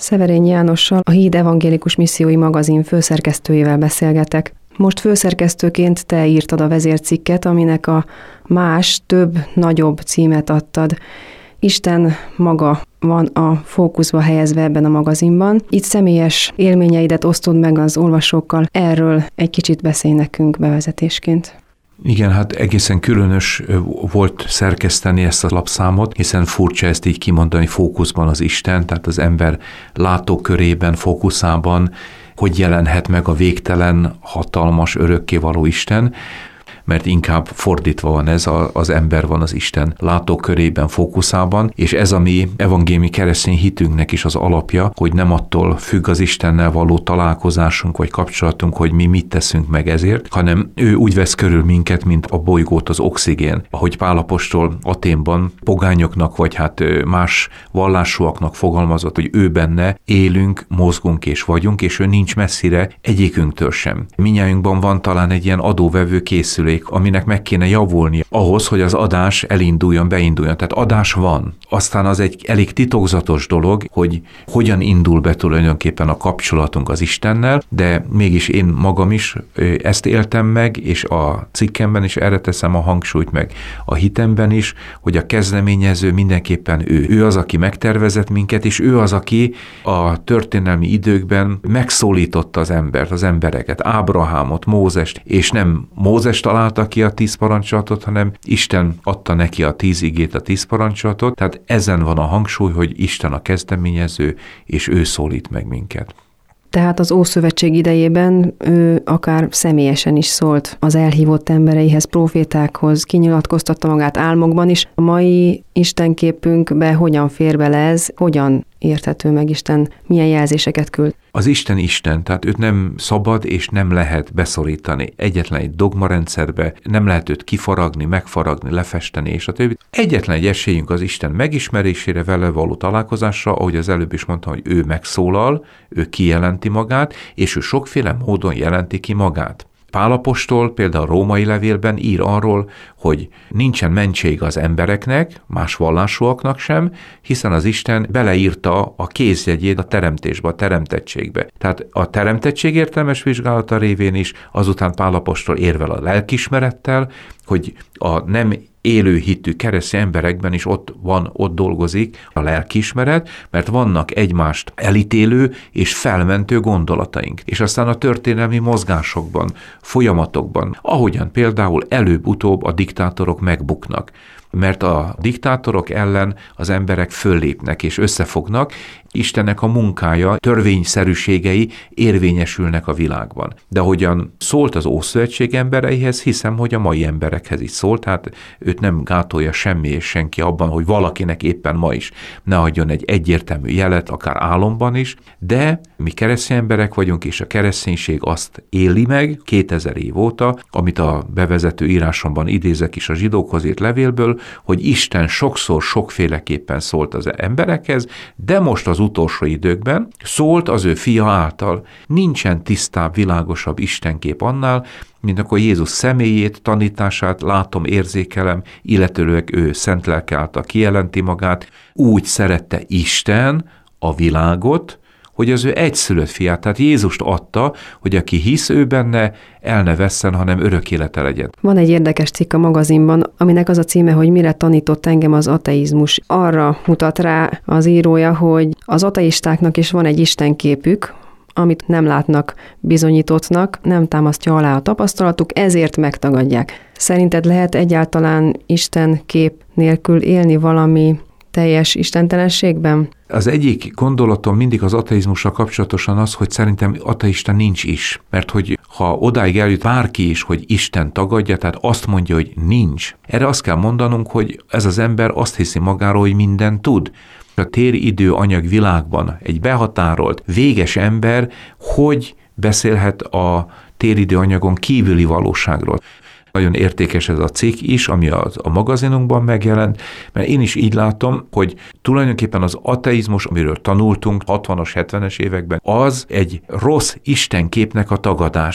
Szeverény Jánossal, a Híd Evangélikus Missziói magazin főszerkesztőjével beszélgetek. Most főszerkesztőként te írtad a vezércikket, aminek a más, több, nagyobb címet adtad. Isten maga van a fókuszba helyezve ebben a magazinban. Itt személyes élményeidet osztod meg az olvasókkal. Erről egy kicsit beszélj nekünk bevezetésként. Igen, hát egészen különös volt szerkeszteni ezt a lapszámot, hiszen furcsa ezt így kimondani, fókuszban az Isten, tehát az ember látókörében, fókuszában, hogy jelenhet meg a végtelen, hatalmas, örökkévaló Isten, mert inkább fordítva van ez, az ember van az Isten látókörében, fókuszában, és ez a mi evangéliumi keresztény hitünknek is az alapja, hogy nem attól függ az Istennel való találkozásunk vagy kapcsolatunk, hogy mi mit teszünk meg ezért, hanem ő úgy vesz körül minket, mint a bolygót az oxigén. Ahogy Pál apostol Athénban pogányoknak, vagy hát más vallásúaknak fogalmazott, hogy ő benne élünk, mozgunk és vagyunk, és ő nincs messzire egyikünktől sem. Mindnyájunkban van talán egy ilyen adóvevő készülék, aminek meg kéne javulni ahhoz, hogy az adás elinduljon, beinduljon. Tehát adás van. Aztán az egy elég titokzatos dolog, hogy hogyan indul be tulajdonképpen a kapcsolatunk az Istennel, de mégis én magam is ezt éltem meg, és a cikkemben is erre teszem a hangsúlyt meg. A hitemben is, hogy a kezdeményező mindenképpen ő. Ő az, aki megtervezett minket, és ő az, aki a történelmi időkben megszólította az embert, az embereket, Ábrahámot, Mózest, és nem Mózes találta ki a 10 parancsolatot, hanem Isten adta neki a 10 igét, a 10 parancsolatot, tehát ezen van a hangsúly, hogy Isten a kezdeményező, és ő szólít meg minket. Tehát az Ószövetség idejében ő akár személyesen is szólt az elhívott embereihez, prófétákhoz, kinyilatkoztatta magát álmokban is. A mai istenképünkbe hogyan fér bele ez, hogyan érthető meg Isten, milyen jelzéseket küld? Az Isten, tehát őt nem szabad és nem lehet beszorítani. Egyetlen egy dogmarendszerbe nem lehet őt kifaragni, megfaragni, lefesteni, és a többi. Egyetlen egy esélyünk az Isten megismerésére, vele való találkozásra, ahogy az előbb is mondtam, hogy ő megszólal, ő kijelenti magát, és ő sokféle módon jelenti ki magát. Pál apostol például a római levélben ír arról, hogy nincsen mentség az embereknek, más vallásúaknak sem, hiszen az Isten beleírta a kézjegyét a teremtésbe, a teremtettségbe. Tehát a teremtettség értelmes vizsgálata révén is, azután Pál apostol érvel a lelkiismerettel, hogy a nem élő hitű keresztény emberekben is ott dolgozik a lelkiismeret, mert vannak egymást elítélő és felmentő gondolataink. És aztán a történelmi mozgásokban, folyamatokban, ahogyan például előbb-utóbb a diktátorok megbuknak, mert a diktátorok ellen az emberek föllépnek és összefognak, Istennek a munkája, törvényszerűségei érvényesülnek a világban. De hogyan szólt az Ószövetség embereihez, hiszem, hogy a mai emberekhez is szólt, tehát őt nem gátolja semmi és senki abban, hogy valakinek éppen ma is ne adjon egy egyértelmű jelet, akár álomban is, de mi keresztény emberek vagyunk, és a kereszténység azt éli meg 2000 év óta, amit a bevezető írásomban idézek is a zsidókhoz írt levélből, hogy Isten sokszor sokféleképpen szólt az emberekhez, de most az utolsó időkben szólt az ő fia által. Nincsen tisztább, világosabb istenkép annál, mint akkor Jézus személyét, tanítását látom, érzékelem, illetőleg ő szent lelke által kijelenti magát. Úgy szerette Isten a világot, hogy az ő egyszülött fiát, tehát Jézust adta, hogy aki hisz ő benne, el ne vesszen, hanem örök élete legyen. Van egy érdekes cikk a magazinban, aminek az a címe, hogy mire tanított engem az ateizmus. Arra mutat rá az írója, hogy az ateistáknak is van egy istenképük, amit nem látnak bizonyítottnak, nem támasztja alá a tapasztalatuk, ezért megtagadják. Szerinted lehet egyáltalán Isten kép nélkül élni valami teljes istentelenségben? Az egyik gondolatom mindig az ateizmussal kapcsolatosan az, hogy szerintem ateista nincs is. Mert hogy ha odáig eljut bárki is, hogy Isten tagadja, tehát azt mondja, hogy nincs. Erre azt kell mondanunk, hogy ez az ember azt hiszi magáról, hogy mindent tud. A téridő anyag világban egy behatárolt, véges ember hogy beszélhet a téridő anyagon kívüli valóságról? Nagyon értékes ez a cikk is, ami a magazinunkban megjelent, mert én is így látom, hogy tulajdonképpen az ateizmus, amiről tanultunk 60-as, 70-es években, az egy rossz istenképnek a tagadása.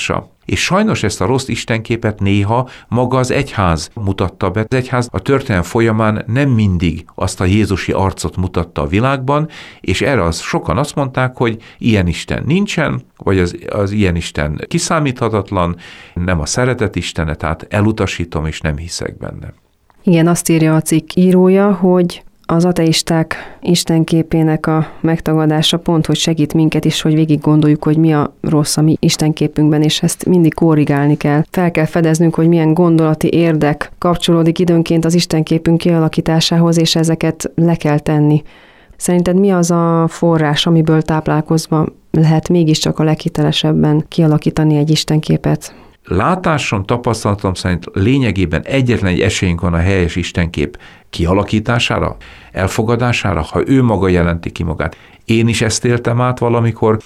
És sajnos ezt a rossz istenképet néha maga az egyház mutatta be. Az egyház a történelem folyamán nem mindig azt a jézusi arcot mutatta a világban, és erre sokan azt mondták, hogy ilyen Isten nincsen, vagy az ilyen Isten kiszámíthatatlan, nem a szeretet istene, tehát elutasítom, és nem hiszek benne. Igen, azt írja a cikk írója, hogy az ateisták istenképének a megtagadása pont, hogy segít minket is, hogy végig gondoljuk, hogy mi a rossz a mi istenképünkben, és ezt mindig korrigálni kell. Fel kell fedeznünk, hogy milyen gondolati érdek kapcsolódik időnként az istenképünk kialakításához, és ezeket le kell tenni. Szerinted mi az a forrás, amiből táplálkozva lehet mégiscsak a leghitelesebben kialakítani egy istenképet? Látásom, tapasztalatom szerint lényegében egyetlen egy esélyünk van a helyes istenkép kialakítására, elfogadására, ha ő maga jelenti ki magát. Én is ezt éltem át valamikor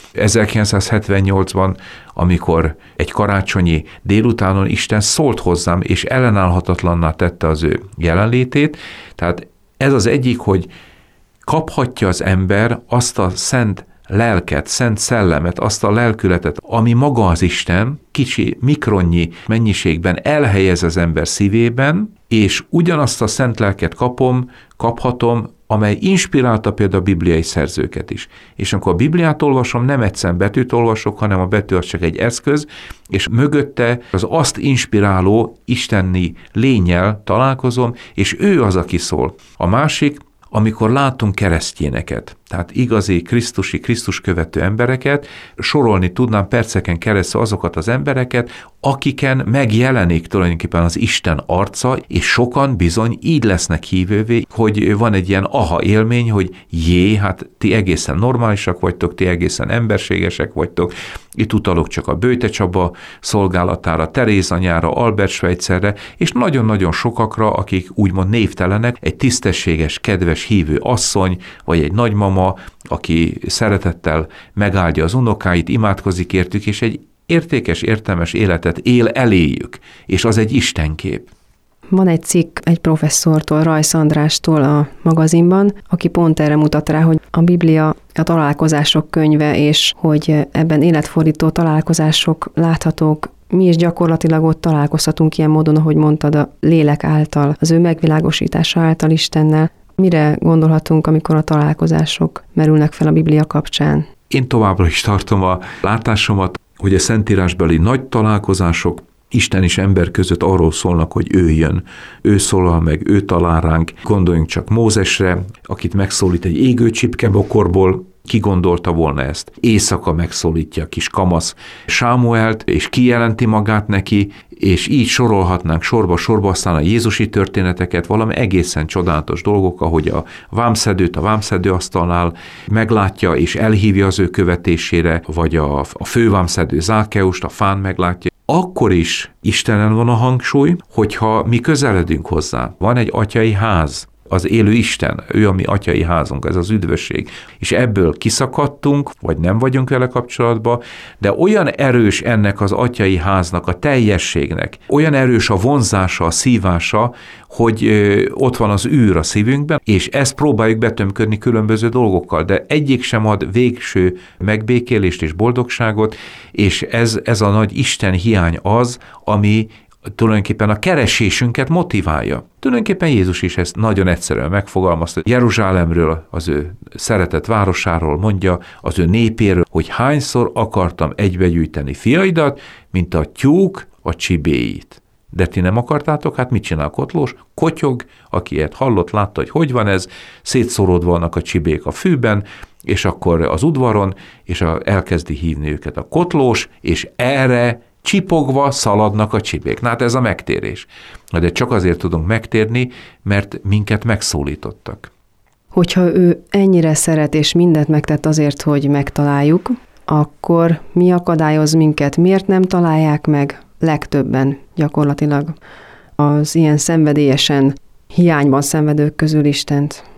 1978-ban, amikor egy karácsonyi délutánon Isten szólt hozzám, és ellenállhatatlanná tette az ő jelenlétét. Tehát ez az egyik, hogy kaphatja az ember azt a szent lelket, szent szellemet, azt a lelkületet, ami maga az Isten kicsi, mikronnyi mennyiségben elhelyez az ember szívében, és ugyanazt a szent lelket kaphatom, amely inspirálta például a bibliai szerzőket is. És amikor a Bibliát olvasom, nem egyszerűen betűt olvasok, hanem a betű az csak egy eszköz, és mögötte az azt inspiráló isteni lénnyel találkozom, és ő az, aki szól. A másik, amikor látunk keresztjéneket, tehát igazi Krisztus követő embereket, sorolni tudnám perceken keresztül azokat az embereket, akiken megjelenik tulajdonképpen az Isten arca, és sokan bizony így lesznek hívővé, hogy van egy ilyen aha élmény, hogy hát ti egészen normálisak vagytok, ti egészen emberségesek vagytok. Itt utalok csak a Böjte Csaba szolgálatára, Teréz anyára, Albert Schweitzerre, és nagyon-nagyon sokakra, akik úgymond névtelenek, egy tisztességes, kedves hívő asszony, vagy egy nagymama, aki szeretettel megáldja az unokáit, imádkozik értük, és egy értékes, értelmes életet él eléjük, és az egy istenkép. Van egy cikk egy professzortól, Rajsz Andrástól a magazinban, aki pont erre mutat rá, hogy a Biblia a találkozások könyve, és hogy ebben életfordító találkozások láthatók. Mi is gyakorlatilag ott találkozhatunk ilyen módon, ahogy mondtad, a lélek által, az ő megvilágosítása által Istennel. Mire gondolhatunk, amikor a találkozások merülnek fel a Biblia kapcsán? Én továbbra is tartom a látásomat, hogy a szentírásbeli nagy találkozások Isten és ember között arról szólnak, hogy ő jön, ő szólal meg, ő talál ránk. Gondoljunk csak Mózesre, akit megszólít egy égő csipkebokorból, ki gondolta volna ezt? Éjszaka megszólítja a kis kamasz Sámuelt, és kijelenti magát neki, és így sorolhatnánk sorba-sorba aztán a jézusi történeteket, valami egészen csodálatos dolgok, ahogy a vámszedőt a vámszedőasztalnál meglátja, és elhívja az ő követésére, vagy a fővámszedő Zákeust a fán meglátja. Akkor is Istenen van a hangsúly, hogyha mi közeledünk hozzá. Van egy atyai ház, az élő Isten, ő a mi atyai házunk, ez az üdvösség. És ebből kiszakadtunk, vagy nem vagyunk vele kapcsolatban, de olyan erős ennek az atyai háznak, a teljességnek, olyan erős a vonzása, a szívása, hogy ott van az űr a szívünkben, és ezt próbáljuk betömködni különböző dolgokkal, de egyik sem ad végső megbékélést és boldogságot, és ez a nagy Isten hiány az, ami tulajdonképpen a keresésünket motiválja. Tulajdonképpen Jézus is ezt nagyon egyszerűen megfogalmazta. Jeruzsálemről, az ő szeretett városáról mondja, az ő népéről, hogy hányszor akartam egybegyűjteni fiaidat, mint a tyúk a csibéit. De ti nem akartátok, hát mit csinál Kotlós? Kotyog, aki ilyet hallott, látta, hogy van ez, szétszóródva vannak a csibék a fűben, és akkor az udvaron, és elkezdi hívni őket a Kotlós, és erre csipogva szaladnak a csibék. Na hát ez a megtérés. De csak azért tudunk megtérni, mert minket megszólítottak. Hogyha ő ennyire szeret és mindent megtett azért, hogy megtaláljuk, akkor mi akadályoz minket? Miért nem találják meg legtöbben gyakorlatilag az ilyen szenvedélyesen hiányban szenvedők közül Istent?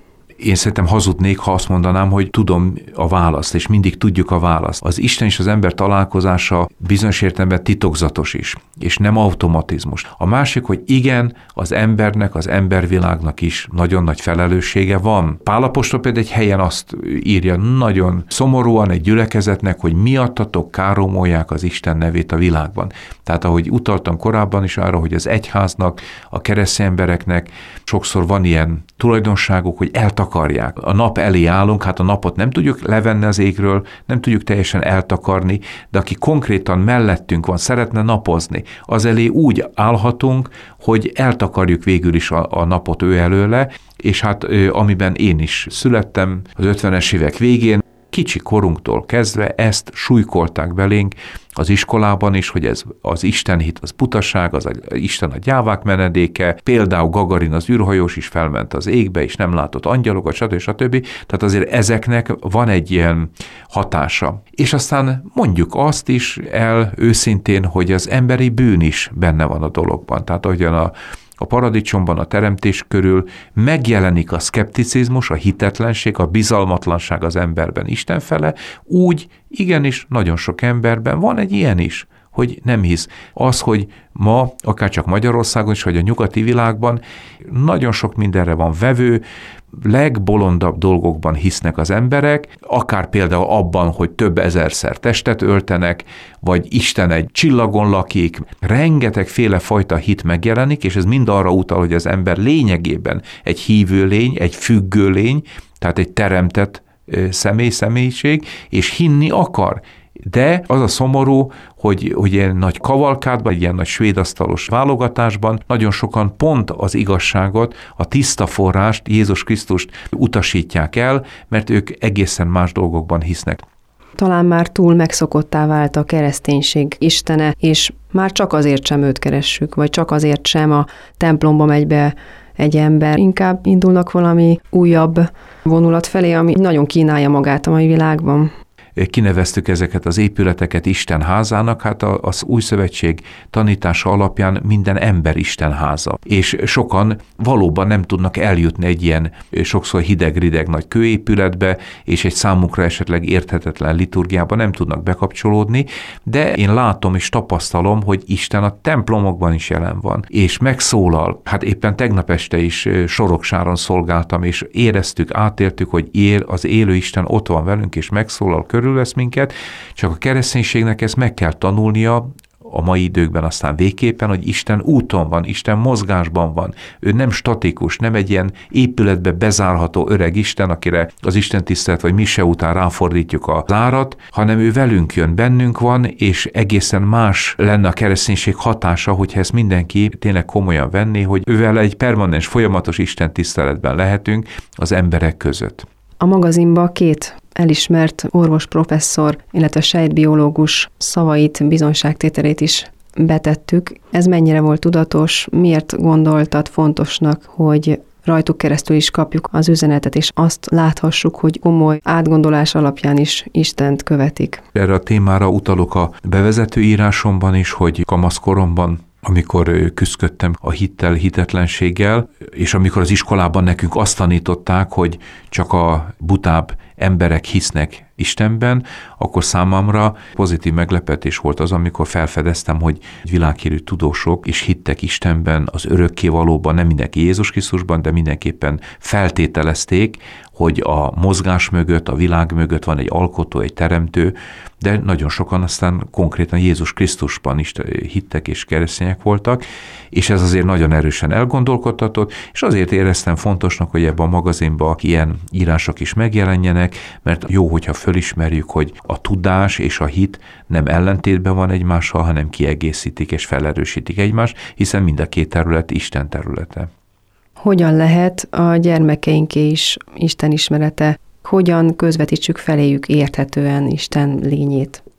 Én szerintem hazudnék, ha azt mondanám, hogy tudom a választ, és mindig tudjuk a választ. Az Isten és az ember találkozása bizonyos értelemben titokzatos is, és nem automatizmus. A másik, hogy igen, az embernek, az embervilágnak is nagyon nagy felelőssége van. Pál apostol például egy helyen azt írja nagyon szomorúan egy gyülekezetnek, hogy miattatok káromolják az Isten nevét a világban. Tehát ahogy utaltam korábban is arra, hogy az egyháznak, a keresztény embereknek sokszor van ilyen tulajdonságuk, hogy eltakarják. A nap elé állunk, hát a napot nem tudjuk levenni az égről, nem tudjuk teljesen eltakarni, de aki konkrétan mellettünk van, szeretne napozni, az elé úgy állhatunk, hogy eltakarjuk végül is a napot ő előle, és hát amiben én is születtem az 50-es évek végén, kicsi korunktól kezdve ezt súlykolták belénk az iskolában is, hogy ez az istenhit, az butaság, az Isten a gyávák menedéke, például Gagarin az űrhajós is felment az égbe, és nem látott angyalokat, stb. Tehát azért ezeknek van egy ilyen hatása. És aztán mondjuk azt is el őszintén, hogy az emberi bűn is benne van a dologban. Tehát ahogyan a paradicsomban, a teremtés körül megjelenik a szkepticizmus, a hitetlenség, a bizalmatlanság az emberben Isten fele, úgy igenis nagyon sok emberben van egy ilyen is, hogy nem hisz. Az, hogy ma, akár csak Magyarországon is, vagy a nyugati világban nagyon sok mindenre van vevő, legbolondabb dolgokban hisznek az emberek, akár például abban, hogy több ezerszer testet öltenek, vagy Isten egy csillagon lakik, rengetegféle fajta hit megjelenik, és ez mind arra utal, hogy az ember lényegében egy hívő lény, egy függő lény, tehát egy teremtett személyiség, és hinni akar. De az a szomorú, hogy ilyen nagy kavalkádban, ilyen nagy svédasztalos válogatásban nagyon sokan pont az igazságot, a tiszta forrást, Jézus Krisztust utasítják el, mert ők egészen más dolgokban hisznek. Talán már túl megszokottá vált a kereszténység istene, és már csak azért sem őt keressük, vagy csak azért sem a templomba megy be egy ember. Inkább indulnak valami újabb vonulat felé, ami nagyon kínálja magát a mai világban. Kineveztük ezeket az épületeket Isten házának, hát az Új Szövetség tanítása alapján minden ember Isten háza. És sokan valóban nem tudnak eljutni egy ilyen sokszor hideg-rideg nagy kőépületbe, és egy számukra esetleg érthetetlen liturgiába nem tudnak bekapcsolódni, de én látom és tapasztalom, hogy Isten a templomokban is jelen van, és megszólal. Hát éppen tegnap este is Soroksáron szolgáltam, és éreztük, átéltük, hogy az élő Isten ott van velünk, és megszólal, körülvesz minket, csak a kereszténységnek ezt meg kell tanulnia, a mai időkben aztán végképpen, hogy Isten úton van, Isten mozgásban van. Ő nem statikus, nem egy ilyen épületbe bezárható öreg Isten, akire az Isten tisztelet vagy mise után ráfordítjuk az árat, hanem ő velünk jön, bennünk van, és egészen más lenne a kereszténység hatása, hogyha ezt mindenki tényleg komolyan venné, hogy ővel egy permanens, folyamatos Isten tiszteletben lehetünk az emberek között. A magazinba 2 elismert orvos professzor, illetve sejtbiológus szavait, bizonyságtételét is betettük. Ez mennyire volt tudatos? Miért gondoltad fontosnak, hogy rajtuk keresztül is kapjuk az üzenetet, és azt láthassuk, hogy komoly átgondolás alapján is Istent követik? Erre a témára utalok a bevezető írásomban is, hogy kamaszkoromban, amikor küzdöttem a hittel, hitetlenséggel, és amikor az iskolában nekünk azt tanították, hogy csak a butább emberek hisznek Istenben, akkor számomra pozitív meglepetés volt az, amikor felfedeztem, hogy világhírű tudósok is hittek Istenben, az örökkévalóban, nem mindenki Jézus Krisztusban, de mindenképpen feltételezték, hogy a mozgás mögött, a világ mögött van egy alkotó, egy teremtő, de nagyon sokan aztán konkrétan Jézus Krisztusban is hittek és keresztények voltak, és ez azért nagyon erősen elgondolkodtatott, és azért éreztem fontosnak, hogy ebben a magazinban ilyen írások is megjelenjenek, mert jó, hogyha fölismerjük, hogy a tudás és a hit nem ellentétben van egymással, hanem kiegészítik és felerősítik egymást, hiszen mind a 2 terület Isten területe. Hogyan lehet a gyermekeinké is Isten ismerete? Hogyan közvetítsük feléjük érthetően Isten lényét?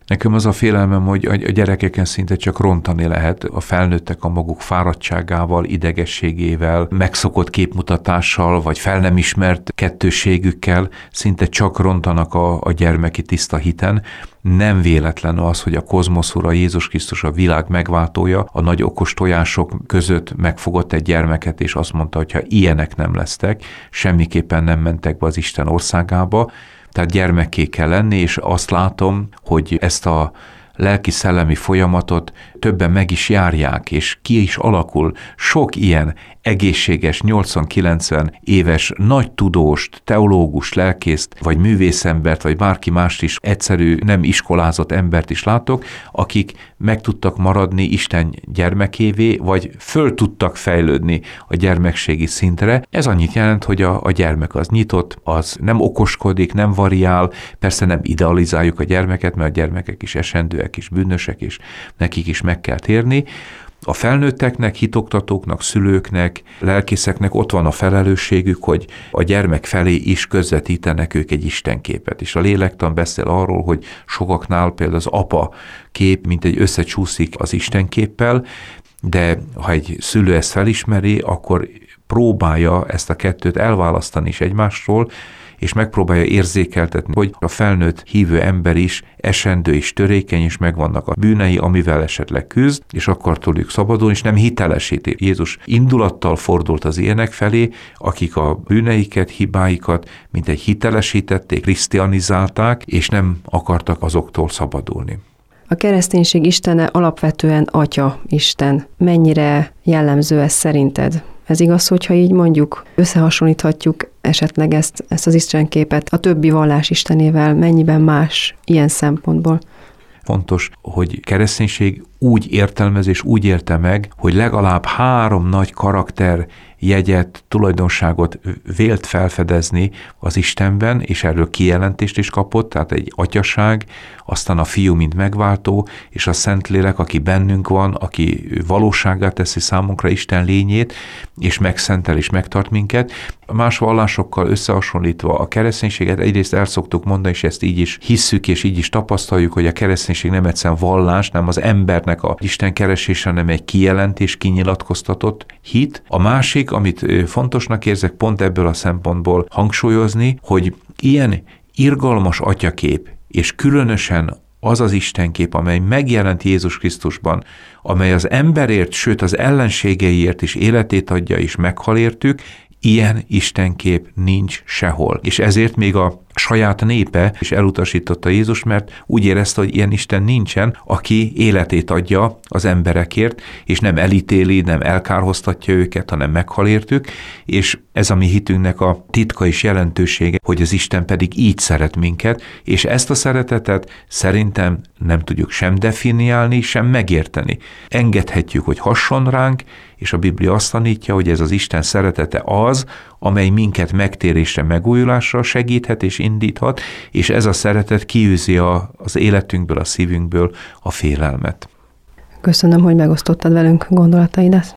Nekem az a félelmem, hogy a gyerekeken szinte csak rontani lehet, a felnőttek a maguk fáradtságával, idegességével, megszokott képmutatással, vagy fel nem ismert kettősségükkel szinte csak rontanak a gyermeki tiszta hiten. Nem véletlen az, hogy a kozmosz ura, Jézus Krisztus, a világ megváltója, a nagy okos tojások között megfogott egy gyermeket, és azt mondta, hogy ha ilyenek nem lesztek, semmiképpen nem mentek be az Isten országába. Tehát gyermekké kell lenni, és azt látom, hogy ezt a lelki-szellemi folyamatot többen meg is járják, és ki is alakul sok ilyen egészséges, 80-90 éves nagy tudóst, teológus, lelkészt, vagy művészembert, vagy bárki mást is, egyszerű, nem iskolázott embert is látok, akik meg tudtak maradni Isten gyermekévé, vagy föl tudtak fejlődni a gyermekségi szintre. Ez annyit jelent, hogy a gyermek az nyitott, az nem okoskodik, nem variál, persze nem idealizáljuk a gyermeket, mert a gyermekek is esendőek, is bűnösek, és nekik is meg kell térni. A felnőtteknek, hitoktatóknak, szülőknek, lelkészeknek ott van a felelősségük, hogy a gyermek felé is közvetítenek ők egy istenképet. És a lélektan beszél arról, hogy sokaknál például az apa kép, mint egy összecsúszik az istenképpel, de ha egy szülő ezt felismeri, akkor próbálja ezt a kettőt elválasztani is egymástól, és megpróbálja érzékeltetni, hogy a felnőtt hívő ember is esendő és törékeny, és megvannak a bűnei, amivel esetleg küzd, és akar tőlük szabadulni, és nem hitelesíti. Jézus indulattal fordult az ilyenek felé, akik a bűneiket, hibáikat mintegy hitelesítették, krisztianizálták, és nem akartak azoktól szabadulni. A kereszténység istene alapvetően Atya Isten. Mennyire jellemző ez szerinted? Ez igaz, hogyha így mondjuk összehasonlíthatjuk esetleg ezt az istenképet a többi vallás istenével, mennyiben más ilyen szempontból? Fontos, hogy kereszténység úgy értelmez és úgy érte meg, hogy legalább 3 nagy karakter jegyet, tulajdonságot vélt felfedezni az Istenben, és erről kijelentést is kapott, tehát egy atyaság, aztán a Fiú, mint megváltó, és a Szentlélek, aki bennünk van, aki valósággá teszi számunkra Isten lényét, és megszentel és megtart minket. Más vallásokkal összehasonlítva a kereszténységet egyrészt el szoktuk mondani, és ezt így is hisszük, és így is tapasztaljuk, hogy a kereszténység nem egyszerűen vallás, nem az embernek a Isten keresése, hanem egy kijelentés, kinyilatkoztatott hit. A másik, amit fontosnak érzek pont ebből a szempontból hangsúlyozni, hogy ilyen irgalmas atyakép, és különösen az az Istenkép, amely megjelent Jézus Krisztusban, amely az emberért, sőt az ellenségeiért is életét adja és meghal értük, ilyen Istenkép nincs sehol. És ezért még a saját népe is elutasította Jézus, mert úgy érezte, hogy ilyen Isten nincsen, aki életét adja az emberekért, és nem elítéli, nem elkárhoztatja őket, hanem meghal értük, és ez a mi hitünknek a titka és jelentősége, hogy az Isten pedig így szeret minket, és ezt a szeretetet szerintem nem tudjuk sem definiálni, sem megérteni. Engedhetjük, hogy hasson ránk, és a Biblia azt tanítja, hogy ez az Isten szeretete az, amely minket megtérésre, megújulásra segíthet és indíthat, és ez a szeretet kiűzi az életünkből, a szívünkből a félelmet. Köszönöm, hogy megosztottad velünk gondolataidat.